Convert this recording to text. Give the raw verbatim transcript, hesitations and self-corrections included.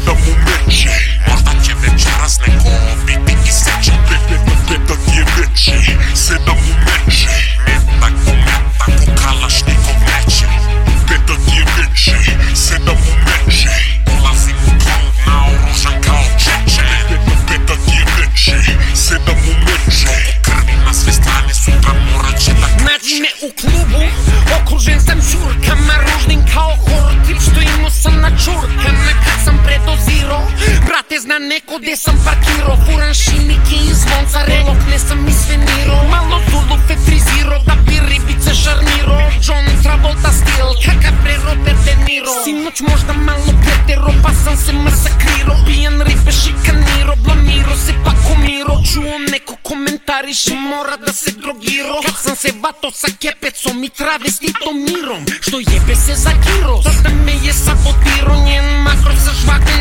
sedam u meči. Možda će večeras neko biti i srećan. Petak je veći, sedam u meči. Metak u metak u kalašnjikov meće. Petak je veći, sedam u meči. Dolazim u klub naoružan kao čeče. Petak je veći, sedam u meči. Krvi na sve strane, sutra morat će da kreće. Nađi me u klubu, okružen sam čurkama, ružnim kao horror tip, što imao sam na čurkama kad sam predozirao. Brate, zna neko gde sam parkirao, furan šimike iz zvonca, relok ne sam isvenirao. Malo zulufe frizirao, da bi ribice šarnirao. John Travolta stil, kakav pre Robert De Niro. Sinoć možda malo pretero, pa sam se masakrirao. Pijan ribe šikanirao, blamirao se pa komirao. Čuo neko komentariše, mora da se drogirao. Kad sam se vato sa kepecom i travestitom mirom, što jebe se za giro. Sada me je sabotirao, njen makro sa žvakom